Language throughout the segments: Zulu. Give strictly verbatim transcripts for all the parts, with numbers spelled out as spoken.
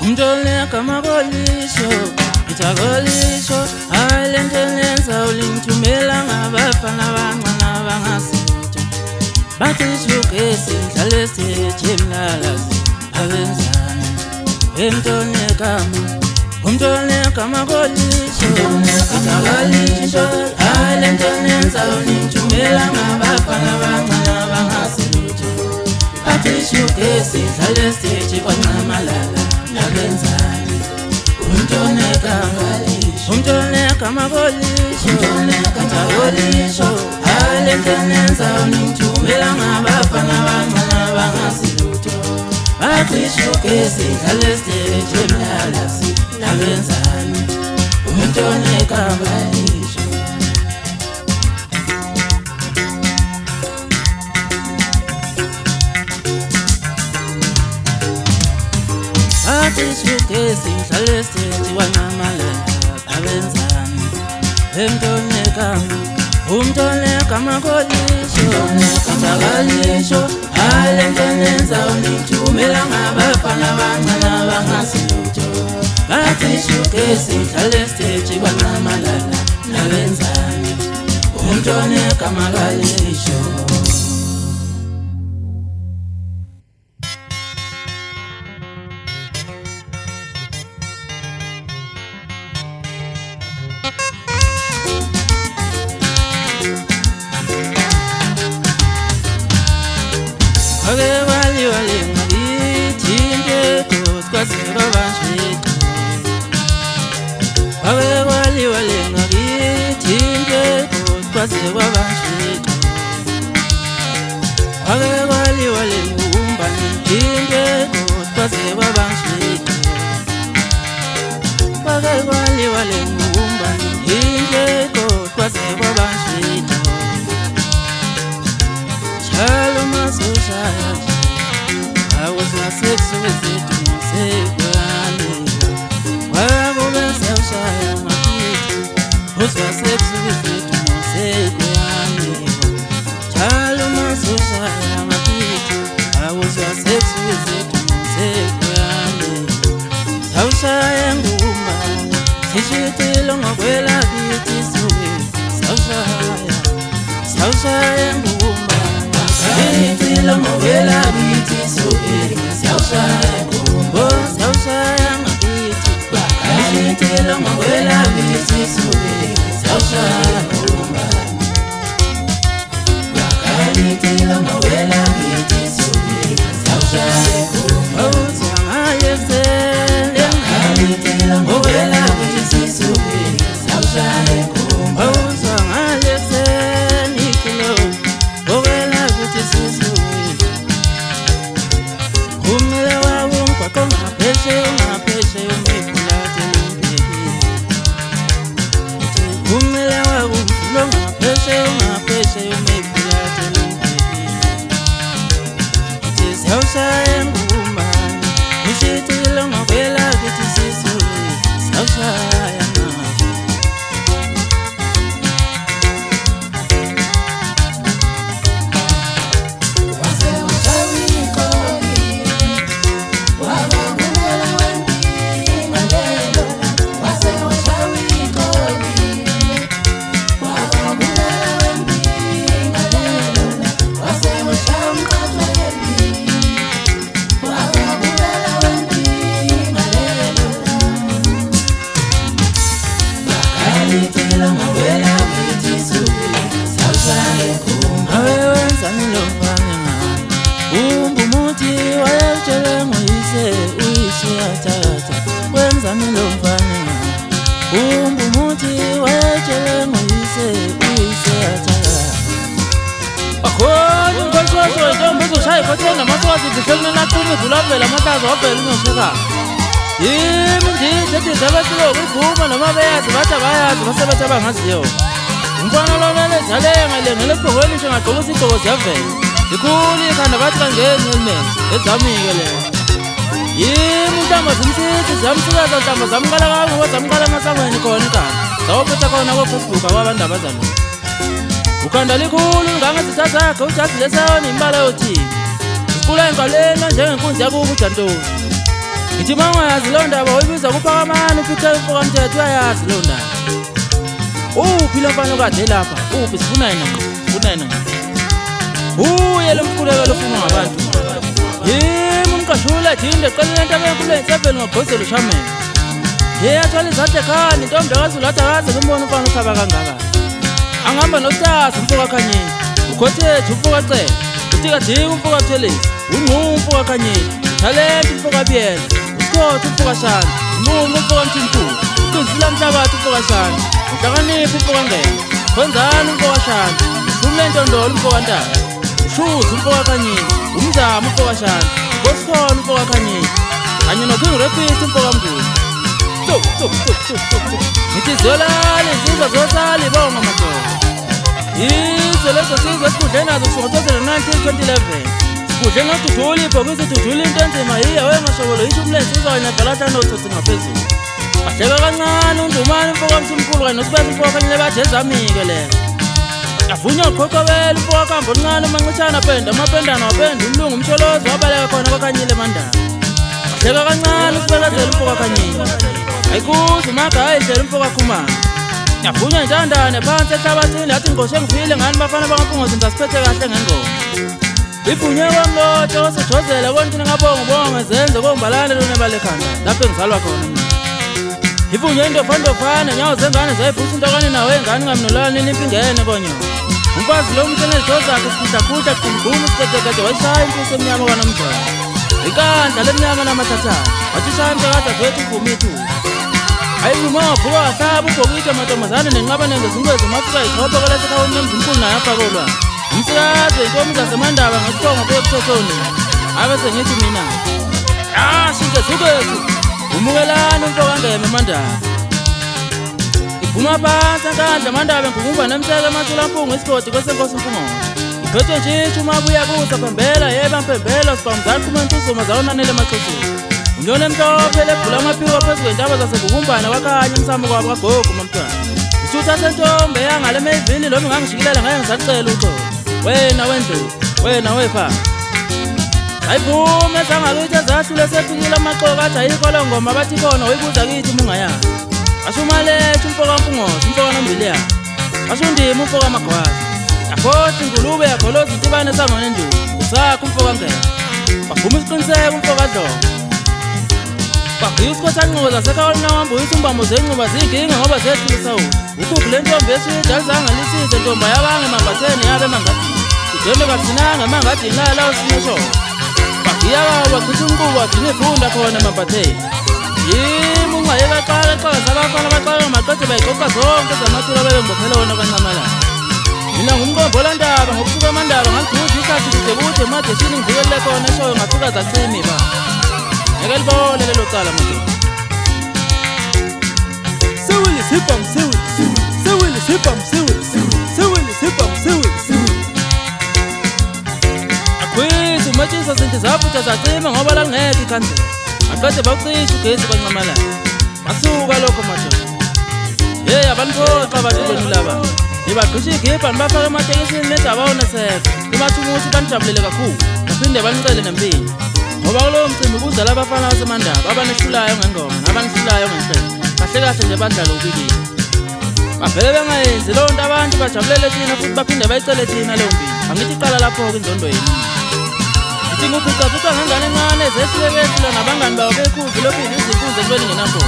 Umtoleka makolisho, itakolisho. Alente nenza ulingithumela ngabafana abancane abangasitho. Bathi shukesi dlale stage emlalazi abenzani. Umtoleka umtoleka makolisho, itakolisho. Alente nenza ulingithumela ngabafana abancane abangasitho. Bathi shukesi dlale stage kwancamalala abenzani. Umtoleka umtoleka makolisho, itakolisho. Alente nenza ulingithumela ngabafana abancane abangasitho. Bathi shukesi dlale stage emlalazi abenzani. Umtoleka makolisho. Bathi shukesi dlale stage kwancamalala abenzani. Umtoleka umtoleka makolisho, itakolisho. Alente nenza ulingithumela ngabafana abancane abangasitho. Bathi shukesi dlale stage kwancamalala abenzani. Umtoleka makolisho. Ake wali wali ngakithi into kwazeka banjito. Ake wali wali ngakithi into kwazeka banjito. Ake wali wali ngumba into kwazeka banjito. Ake wali wali ngumba into kwazeka banjito. Chalo masoshaya, I was not six with it to say Granny. Why was I shy? Was not six with it to say Granny. Chalo masoshaya, I was not six with it to say Granny. So shy and woman, Tishiti long away like it is away. So shy, so shy and woman. Itilo mowela biti soe, saushaya kumbo, saushaya mabiti. Itilo mowela biti soe, saushaya kumba. Itilo mowela biti soe, saushaya kumba. Uzwanga yezele, itilo mowela biti soe, saushaya kumba. Uzwanga yezele, itilo mowela biti soe. Umele wa unkwa koma peshe uma peshe umekula telumbeki. Umele wa unkwa koma peshe uma peshe umekula telumbeki. Iti saushaya ngumba, ushitilo mawela kiti sisui, saushaya ma. Kodwa maswazi zihlelwe naqume dulavela amatazo wabhela unosheka. Yimi ndithi zabasilo ukuguma noma beyazi bathi abayazi basebenza abangaziyo. Umfana lona lezalenga lengele phokweni nje ngagqoka isigqoko ziyavela. Ikhulu ikhanda bathi kangeni element ezamike le. Yimi intamba zimsithi ziyamsikaza intamba zamqala kabi ngoba zamqala emasangweni khona ikhanda. Zawuphetha khona ko Facebook akwabantu abazalo. Ukhanda likhulu ngangazitha zakhe ujazi lesayona imbala yothini. Kula engalena njengenkunzi yakubo uJantoni. ngithi mangayazi leyo ndaba uyibiza kuphakamani uPeter Mfokamthetho uyayazi leyo ndaba. Uphi lo mfana okade lapha uphi sifuna yena sifuna yena uye lo mkhuleko lofunwa ngabantu yimi umqashula jinde qelele into abenkulu seven ngogozelo shamela yeyathwala izathe khani intombi akazulatha kaze kumbona umfana ukhaba kangaka angihamba noStasa umfoka Khanyeni uKhothethe umfoka Cele utika Dika umfoka Thelezi unqu umfoka Khanyeni Talent umfoka Biyela uSkhotha umfoka Shana unqu umfoka Mthimkhulu uQizila Mhlabathi umfoka Shana uHlakaniphi umfoka Ngene Khonzani umfoka Shana uMlentondolo umfoka Ntaba uShuzi umfoka Khanyeni uMzamo umfoka Shana uSkhona umfoka Khanyeni kanye noKing Rapist umfoka Mnguni. Stop, stop, stop, stop, stop. Ngithi zolala insizwa zosala ibonga madoda. Yizo lezo sizwe sikudle nazo kusukela nineteen twenty eleven. Sikudle ngodudula ibhokisi dudula into enzima yiya wengashobolo yisho umlenze uzawanya galata notsotsi ngaphezulu. Bahleka kancane uNdumane umfoka Mthimkhulu kanye noSibese umfoka Khanyeni bajezamike le. Avunywa uqhoqobela umfoka Kambo oncane uMancishana penda amapendana wapenda umlungu umsholozi wabaleka khona kwaKhanyile eMandaba. Bahleka kancane uSibelezela umfoka Khanyeni. Ayikuze uMagayi indlela umfoka Khumalo. Yavunywa intandane phansi ehlabathini yathi ngqoshe ngiphile ngani bafana bakaMpungozi ngisasiphethe kahle ngengoma. Ivunywe kwamlotsho osejozela konke ngabonga ubonga zenze kombalane lona balekhanda lapho engizalwa khona mina. Ivunywe indofandofana nyawo zengane zayivusa intokane nawe engane ngamnolani nimpingene konyo. Umfazi lo mthene izidozo zakhe sikhuthakhutha qumbumu siqedekade washaya impisi emnyama kwaNomzana. Ikandla lemnyama namathathana wathi shaya mntakade zwethu uvumithu. Ayivuma wavuka wahlaba ubhokile amantombazane nenqabane ngezinkwezi umafika iqhopho kwelasekhawini nomzimkhulu naye aphakolwa. Umsikazi intombi zaseMandaba ngesiqongo kuyobuthethoni. Abe sengithi mina yashi ngezukethu umukelani umfoka Ngeme eMandaba. Iphuma phansi enkandla eMandaba ngungumba nemseke eMathula-Mpungu isigodi kwesenkosi uMpungozi. Iphethwe ntshitshi umabuya kusa phembela yeba mphembela sibamzana kumentuzuma zawonanele emaxhosini. Unyone mhlophe lebhula amaphiko phezu kwentaba zaseBukumbana wakhanya umsamo kwabo kaGogo mamntwana. Isithutha sentombi eyangale emeyivini lo ngangishikelela ngeke ngisacela uxolo. Wena wendlovu, wena wepha. Ayivume sangakithi ezahlule sefikile amaqoka athi ayikho le ngoma bathi khona uyibuza kithi mungayazi. Ashumalethe umfoka Mpungozi umfoka Nombiliya. Ashundima umfoka Magwaza. Yakhothi ingulube yakholoza intibane esangweni endulo. Usakho umfoka Ngene. Baphuma isiqiniseko umfoka Dlomo. Bagqiya uSkhotha Nqubo zasekhawini nawambuyisa umbambo zenquba ziyinkinga ngoba zehlisa wona. Ukhuphi le ntombi eswida alizangalisize ntomba yabange emambatheni yabe emangadini. Idembe kathinanga emangadini lala la usinyeshona. Bagqiya kawo bachitha umqubo wagcina ifunda khona emambatheni. Yimi ungayekaqala xaza abafana baqala maqede bayiqoqa zonke zamathula bebe mbophela wona kaNcamalala. Mina ngumqombola Ndaba ngokusuka eMandaba ngangigudla ikhathi kude kude emadeshini ngivikelele khona eshoyo ngafika zacimi ba. Ngeke libone lelo cala madoda. Sewili sipha msewili sewili sipha msewili sewili sipha msewili. Akhwisi uMatshisa zinto zaphutha zacima ngoba la ngeke ikhandlela. Aqede bakucisha ugesi kwaNcamalala. Basuka lokho madoda. Hey abanthoxa abantu laba. Ibaqisha igibha nibafaka ematekisini nedaba oneseka. Ibathi ukuthi banijabulele kakhulu. Baphinde banicele nempilo. Ngoba kulowo mcimbi kuza labafana baseMandaba abanehlulayo ngengoma nabanihlulayo ngenhlelo. Kahle kahle nje badlala ubikile. Bavele bengayenzi leyo nto abantu bajabulele thina futhi baphinde bayicele thina leyo mpilo. Angithi iqala lapho-ke inzondo yenu. Ngithi nguphica-phica ngengane encane zehlulekethula nabangani bawo bekhudla lophile izinkunzi ekubeni ngenambola.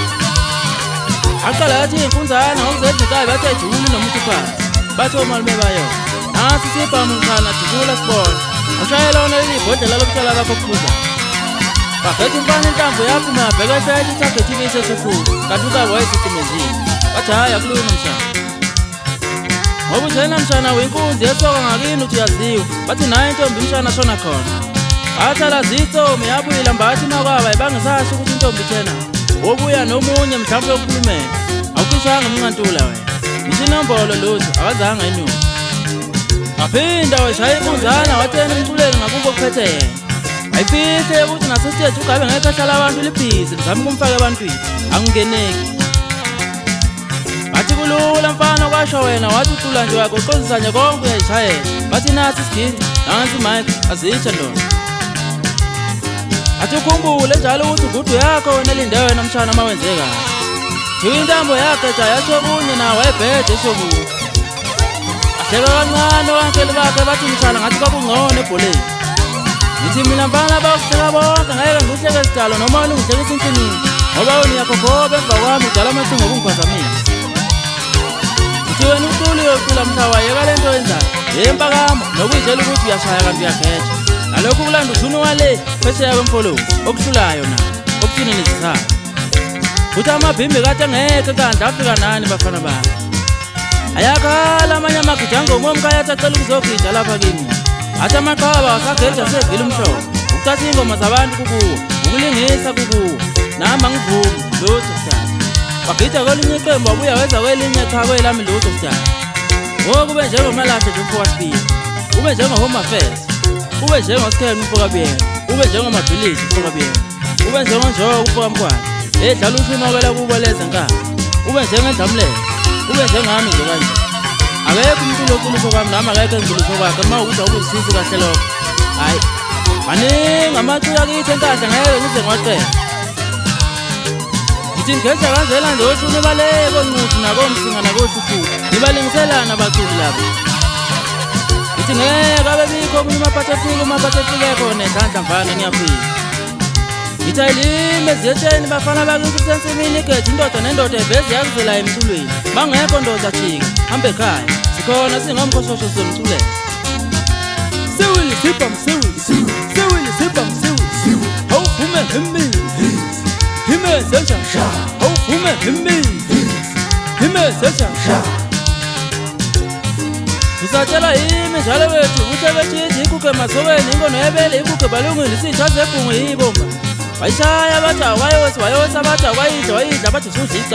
Aqala yathi iy'nkunzana ngokuzedlikayo bathi ayijuli nomuntu phansi. Bathi omalume bayo nasi sibhamu nkhana jukula sibona. Ushayela wona leli ibhodlela lokuhlala bakho kuphuza. Baghetha umfana intambo yaphuma yabheka esayithi ithagethi ibisesefulu. Kanti ukabo wayesitimezile. Bathi hhayi akulunga mshana. Ngoba ujena mshana wenkunzi yesoka ngakini uthi yaziwa. Bathi naye intombi mshana ashona khona. Bathala zitsomi yabuyila mbathi makwaba ibangisasho ukuthi intombi thena. Wobuya nomunye mhlawumbe yokukhulumela. Awukhishanga umncantula wena. Ngisho inombolo lutho akazange inyuka. Waphinda weshaya inkunzana wathena umculeli ngakubo kuphethe yena. Ayifihle ukuthi nasesiteji ugabe ngeke ahlala abantu libhizi lizame ukumfaka ebantwini. Angingeneki. Bathi kulula mfana kwasho wena wathi ucula nje wagoqozisa nje konke uyayishayela. Bathi nasi isiginci nansi mike azitsha ndona. athi ukhumbule njalo ukuthi ugudu yakho wena elindewe wena mshana uma wenzeka thiwa intambo yakhe ja yasho kunye nawo wayebhede esho kuyo ahleka kancane owankeli bakhe bathi mshana ngathi kwakungcono ebholeni ngithi mina mfana bakuhleka bonke ngeke ngihleke sidalo noma ungihlekisa inhliniyo ngoba uniyakhogoba emva kwami udala amacingo okungiphazamisa ngithi wena uculi yocula mhlawa yeka le nto yenzayo yempakamo nokuyitshela ukuthi uyashaya kanti uyageja nalokhu kulanda uthuni wale phesheya kwemfolozi okuhlulayo na okuthini nezithaba kuthi amabhimbi kade ngeke kanti afika nani bafana bami ayakhala amanye amagijango ngomkayathi acela ukuzogida lapha kimi athi amaqaba asageja segile umhlobo ukuthatha ingoma zabantu kukuwo ukulingisa kukuwo nami angivumi lutho sithatha bagida kwelinye iqembu wabuya weza kwelinye cha kwelami lutho sithatha ngoku ube njengomalahle nje umfoka Siphiwe ube njengomhome affairs ube njengoSikhela umfoka Biyela ube njengomabhilisi umfoka Biyela ube njengonjoko umfoka Mkhwana edlala ushunokela kubo leze nkaba ube njengendlamlelo ube njengami nje kanje akekho umuntu lokuliso kwami nami akekho engikuliso kwakhe uma ukuthi awukuzisisi kahle lokho hayi maningi amaculo akithi enkahla ngeke ngize ngiwaqeda ngithi ngigeja kanjela nje oshuni baleko ncuthi nakomsinga nakoshufu ngibalingiselana abaculi labo ngithi ngeke abe bikho omunye umaphathefika umaphathefika ekhona endlandla mfana ngiyafika ngithi ayilime eziyetsheni bafana bakithi kusensimini igeja indoda nendoda eveze yakuzela emculweni bangekho ndoda jika hambe ekhaya sikhona singomkhoshosho somculela siwili sipha msiwili siwili sipha msiwili awuvume himi hime sesha awuvume himi hime sesha usatshela yimi njalo wethu ukuthi bethi ikuke masokweni inkono yebele ikuke balungile sitha zebhungu yibomba wayishaya bathi awayose wayose abathi awayidla wayidla bathi usudlica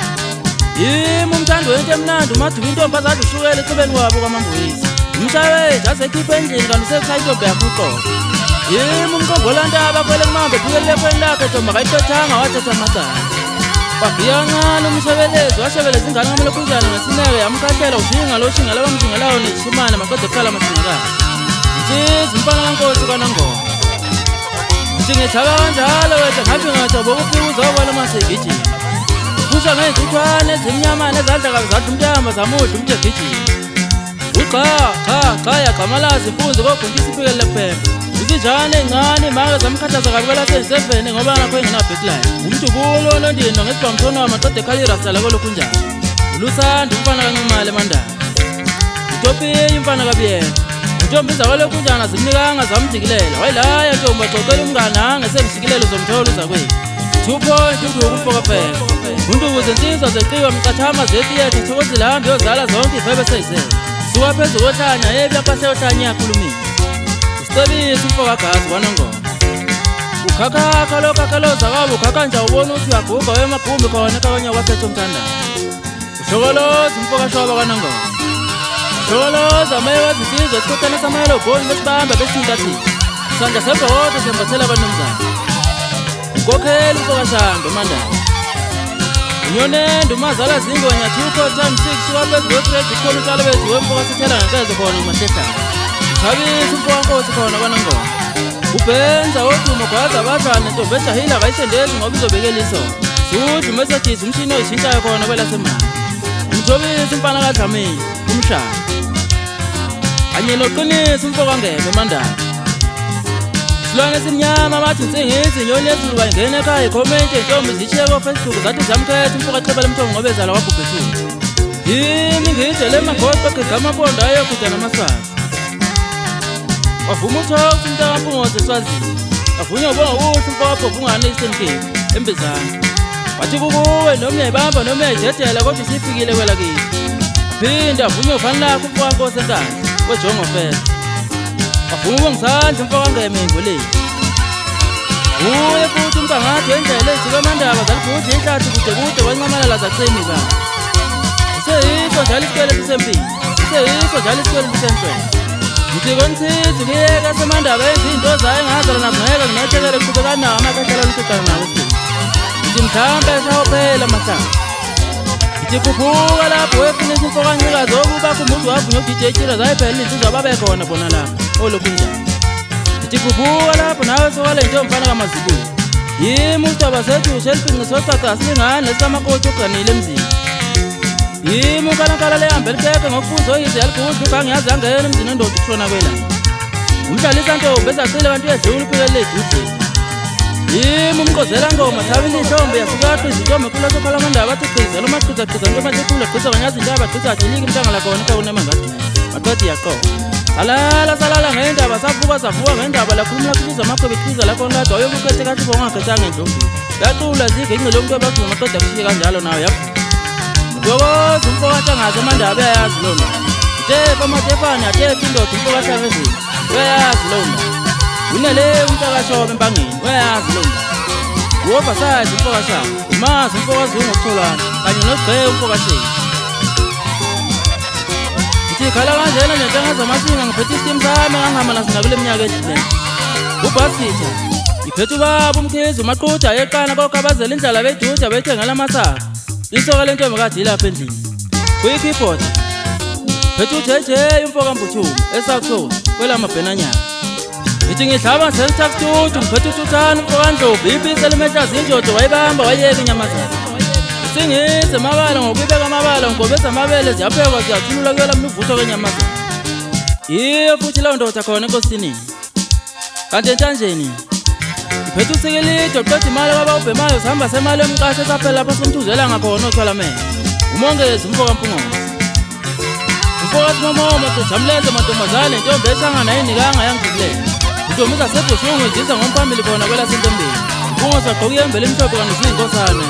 yimi umthando wento emnandi umaduka intombi azade ushukela ecubeni kwabo kwamamboyisi umshayeli asekhipha endlini kanti usekhaya intombi yakhe uqobo yimi umqongolantaba kwele kumambe ephukele efweni lakhe ntombi akayitothanga wathatha amacala bagiya kancane umshebelezi washebeleza ingane kamelokhunjana ngesineke yamkhahlela ushinga loshingela bamshingelayo neshimane maqede kukhala masingakazi nsiza umfana kaNkosi kwaNongoma ngithi ngithaka kanjalo wethu ngathi ngathoba ukufika uzobona masegijima kusha ngey'ntuthwane ezimnyama nezandla kabi zadla umntamba zamudla umntu egijima ugqa cha cha yagqamalazi impunzi kogundisa ifikele kuphembe izinjane ey'ncane imake zamkhathaza kabi kwelasengiseveni ngoba ngakho engena-backline umntukulo onondino ngesibha mthono wamaqede ekhalirasala kolokhunjani ulusanda umfana kancumale emandala utopiye umfana kabiyela intombi zakwalokhunjana zimnikanga zamjikilela wayilaya ntombi axoxela umngane angesengijikelelo zomtholo uzakwethu two point uduku umfoka phela unduku zensizwa zeqiwa mcathama zetiyetha thokozile hambe yozala zonke ivebe seyizele suka phezu kohlanya yebi yaphahla yohlanya iyakhulumile usicebisa umfoka gazi kwaNongoma ukhakhakha lokhakhaloza kwabo ukhakha nje ubona ukuthi uyaguga wemagumbi khona ekakanye kwaphethe umthandayo uhlokoloza umfoka shoba kwaNongoma uhlokoloza amaye wezisizwe esikhothane samayelo ubhoni besibamba besintathithi isandla sebhodo sembathela abanomzana ukokhela umfoka Shando Mandala unyonenda umazala zingonya two times six waphezu kwegrade khona uhlala bethu wemfoka sithela ngenkezo khona uMahlehlana uthabisa umfoka Nkosi khona kwaNongoma ubenza odumo gwaza abadlwane ntombi ejahile kayisendezi ngoba izobekela isona suthi uMessages umshini oyishintshayo khona kwelasemali umthobisa umfana kaDlamini umshana kanye noqinisa umfoka Ngebe Mandala silwane esimnyama bathi nsingisi inyoni yezulu bayingena ekhaya ikhomenti intombi zishiye koFacebook zathi ziyamkhetha umfoka Xebela Mthongo ngoba ezala wabhubhethula yimi ngidele emagoqo egega amabondo ayokhuda namaswazi wavuma uThosi umntakampungozi eSwazini wavunywa ubonga ukuthi umfoka Bhovungane e-Eastern Cape eMbizana wathi kukuwe noma uyayibamba noma uyayijedela kodwa isifikile kwelakithi phinde avunywa uvani lakho umfoka Nkosi enkandla weJongo Fest wavuma ubongisandla umfoka Ngeme engoleni uye futhi umntangathi wendlela ezikaMandaba zalibhudla inhlathi kude kude kwancamalala zacemi ka useyiso njalo isikwele sisempini useyiso njalo isikwele sisentshwele ngithi konisithi kuyeka seMandaba yenza iy'nto zayo engazala nabo ngeke nginathekele kuqhubekana nawo amakhahlelo oluqedana nawo esini ngithi mhlawumbe eshawophela amahlanga ngithi khuphuka lapho wefinisa umfoka Ncikazi okuba khumbuza wavunywa u-D J Tira zayiphela insizwa babekhona bona lapho olokhunjani Tikhubuka lapho nawe sokale ntombi kaMazibu. Yimi uSithaba sethu sheliphinqi socaca silingane lesikamakoti oganile emzini. Yimi unkanankala lehamba elikeke ngokufuzo yize yaligudla ugangiyazi angena emzini endoda ukushona kwelanga. Umhlalisa ntombi ezacile kanti uyedlula uphikelele edudleni. Yimi umqozela ngoma thabile intombi yasukaqha izintombi ekhula sokhala amandaba athi qiza noma qiza qiza njengoba sekhula qiza kanyazi indaba qiza ajiliki imhlanga lakona ekawona emangadi. Maqedi yaqoqa. Salala salala ngendaba savuka savuka ngendaba lakhuluma kubiza amaqhebe qiza lakona lado ayokukhethe kathi bongakhetha ngendlovu. Yaqula zige inqilo umuntu ebaqhuma maqeda kushike kanjalo nawe yap. Ngoba umfowethu angazi amandaba ayazi lona. Utefa amatefani atefa indoda umfowethu avezile. Uyazi lona. Unele umfakashobe empangeni. Uyazi lona. Woba sazi umfowethu. Umazi umfowethu ngokutholana kanye nosigqe umfowethu. Khala kanjena njenga zamashinga ngiphethe istim sami ngangihamba nasina kule minyaka edlule. Ubhasitha iphethe ubaba umkhizi umaqutha yeqana kokabazela indlala beduda bethengela amasaka. Isoka lentombi kade ilapha endlini. Kuyi-keyboard. Phethe ujeje umfoka Mbuthuma eSouth kwela mabhenanyana. Ngithi ngidlaba selithakututu ngiphethe uThuthana umfoka Ndlovu ibisi elimehlaza injodo wayibamba wayeka inyamazana. Singize amabala ngokubeka amabala ngobeza amabele ziyaphekwa ziyathulula kuyela mnuvutho kwenyamazana. Yiyo futhi lawo ndoda khona enkosini. Kanti entanjeni iphethe usikilide uqeda imali kwabawubhemayo sihamba semali emqashe saphela lapho somthuzela ngakhona othwala mele. Umongezi umfoka Mpungozi. Umfoka Momomo sejamleze mantombazane intombi eshangana yinikanga yangiphilele. Intombi zasebuhlungu izisa ngomphambili khona kwela sentombeni. Mpungozi agqoke iyembe limhlophe kanti uyinkosana.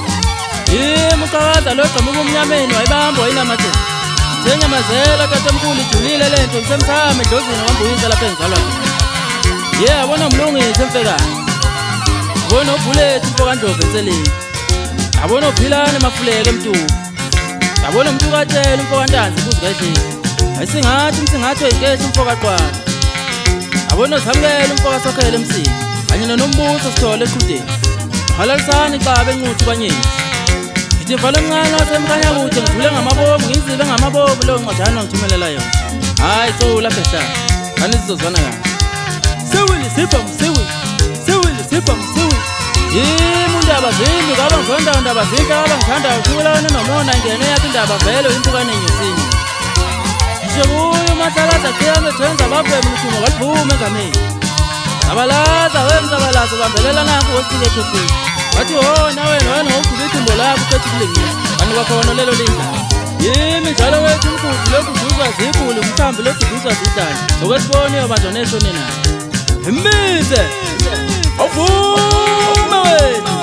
Yimi uqakaza lo gqama ubumnyameni wayibamba wayinamathela. Senyamazela tatomkhulu ijulile lento ngisemthame edlozini wambuyisa lapha engizalwa khona. Yeah, yabona umlungisi emfekane. Yabona uBulethu umfoka Ndlovu enseleni. Yabona uPhilane Mafuleke emtuku. Yabona uMthukatshela umfoka Ntanzi kuzigahleli. Ayisingathi umsingathi oyinkeshi umfoka Qwala. Yabona uZamkela umfoka Sokhela emsini. Kanye noNombuso Sithole eqhudeni. Halalisana ixaba enquthi kwanyeni. Ngivala omncane wasemkhanya kude ngidlule ngamabomu ngizibe ngamabomu lo ncwadana ngithumelela yona. Hayi cula phehla. Kani sizozwana kahle. Sewili sipha msewi. Sewili sipha msewi. Yimi undaba zimbi ngaba ngizonda undaba zinhle ngaba ngithanda ukuhlulana nomona ingene yathi indaba vele impukane enyusini. Ngisho kuyo uMahlakaza qhiyame thenza ababhemu luthungo kaliphume engameni. Abalaza wemzabalaza bambelela nanku wesike khethini. Wathi ho nawe wena ngokugcina ithimbo lakho phethi kulengisa. Kanti kwakhona lelo lindla. Yimi njalo wethu umkhulu lokuduzwa zibhulu umthambi lokuduzwa zidlana. Sokwesiboniyo bantu neshone nayo. Imize. Awuvume wena.